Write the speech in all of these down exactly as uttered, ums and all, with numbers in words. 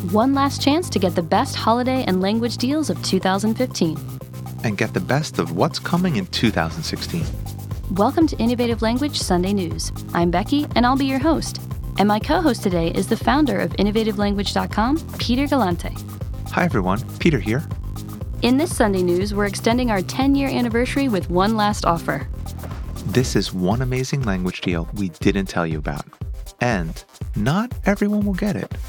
one last chance to get the best holiday and language deals of two thousand fifteen. And get the best of what's coming in two thousand sixteen. Welcome to Innovative Language Sunday News. I'm Becky, and I'll be your host. And my co-host today is the founder of innovative language dot com, Peter Galante. Hi, everyone. Peter here. In this Sunday News, we're extending our ten-year anniversary with one last offer. This is one amazing language deal we didn't tell you about. And not everyone will get it.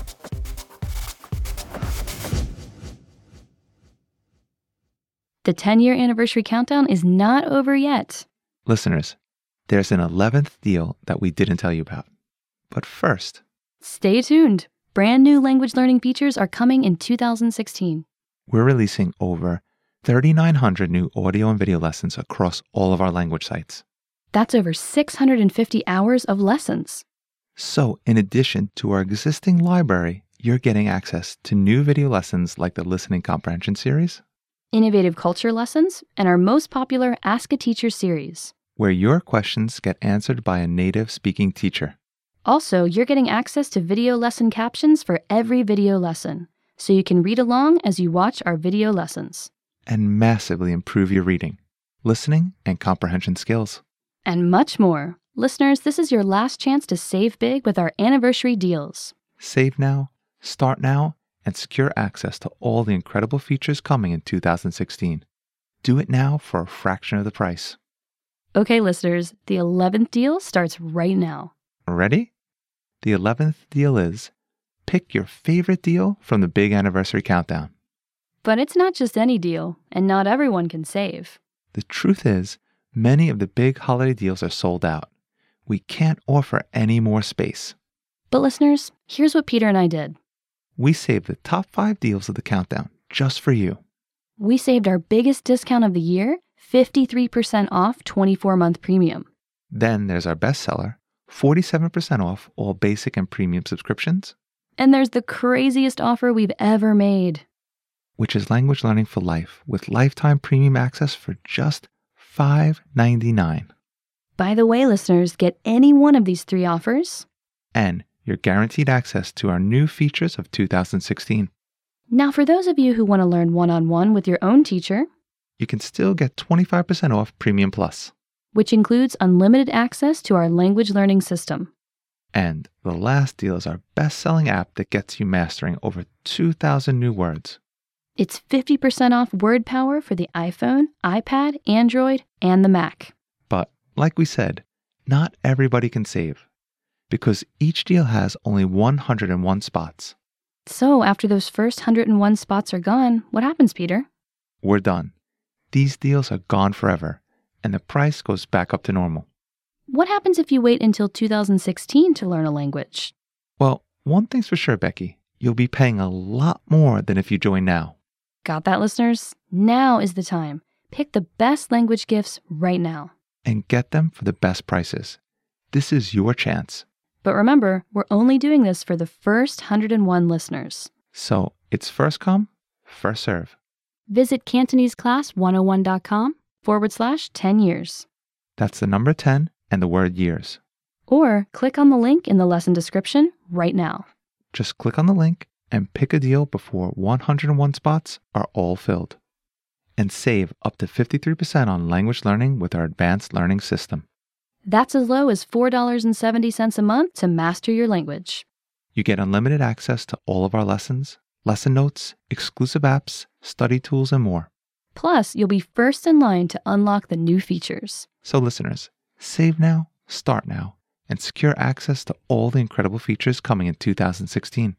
The ten-year anniversary countdown is not over yet. Listeners, there's an eleventh deal that we didn't tell you about. But first, stay tuned. Brand new language learning features are coming in two thousand sixteen. We're releasing over thirty-nine hundred new audio and video lessons across all of our language sites. That's over six hundred fifty hours of lessons. So, in addition to our existing library, you're getting access to new video lessons like the Listening Comprehension series, Innovative Culture lessons, and our most popular Ask a Teacher series, where your questions get answered by a native speaking teacher. Also, you're getting access to video lesson captions for every video lesson, so you can read along as you watch our video lessons. And massively improve your reading, listening, and comprehension skills. And much more. Listeners, this is your last chance to save big with our anniversary deals. Save now, start now, and secure access to all the incredible features coming in two thousand sixteen. Do it now for a fraction of the price. Okay, listeners, the eleventh deal starts right now. Ready? The eleventh deal is pick your favorite deal from the big anniversary countdown. But it's not just any deal, and not everyone can save. The truth is, many of the big holiday deals are sold out. We can't offer any more space. But listeners, here's what Peter and I did. We saved the top five deals of the countdown just for you. We saved our biggest discount of the year, fifty-three percent off twenty-four month premium. Then there's our bestseller, forty-seven percent off all basic and premium subscriptions. And there's the craziest offer we've ever made, which is Language Learning for Life with lifetime premium access for just five dollars and ninety-nine cents. By the way, listeners, get any one of these three offers, and you're guaranteed access to our new features of two thousand sixteen. Now, for those of you who want to learn one-on-one with your own teacher, you can still get twenty-five percent off Premium Plus, which includes unlimited access to our language learning system. And the last deal is our best-selling app that gets you mastering over two thousand new words. It's fifty percent off word power for the iPhone, iPad, Android, and the Mac. But like we said, not everybody can save, because each deal has only one hundred one spots. So after those first one hundred one spots are gone, what happens, Peter? We're done. These deals are gone forever, and the price goes back up to normal. What happens if you wait until two thousand sixteen to learn a language? Well, one thing's for sure, Becky. You'll be paying a lot more than if you join now. Got that, listeners? Now is the time. Pick the best language gifts right now. And get them for the best prices. This is your chance. But remember, we're only doing this for the first one hundred one listeners. So it's first come, first serve. Visit CantoneseClass101.com forward slash 10 years. That's the number ten and the word years. Or click on the link in the lesson description right now. Just click on the link and pick a deal before one hundred one spots are all filled. And save up to fifty-three percent on language learning with our advanced learning system. That's as low as four dollars and seventy cents a month to master your language. You get unlimited access to all of our lessons, lesson notes, exclusive apps, study tools, and more. Plus, you'll be first in line to unlock the new features. So listeners, save now, start now, and secure access to all the incredible features coming in two thousand sixteen.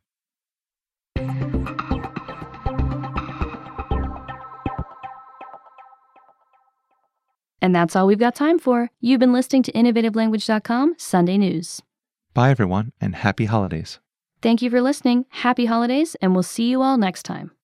And that's all we've got time for. You've been listening to innovative language dot com Sunday News. Bye, everyone, and happy holidays. Thank you for listening. Happy holidays, and we'll see you all next time.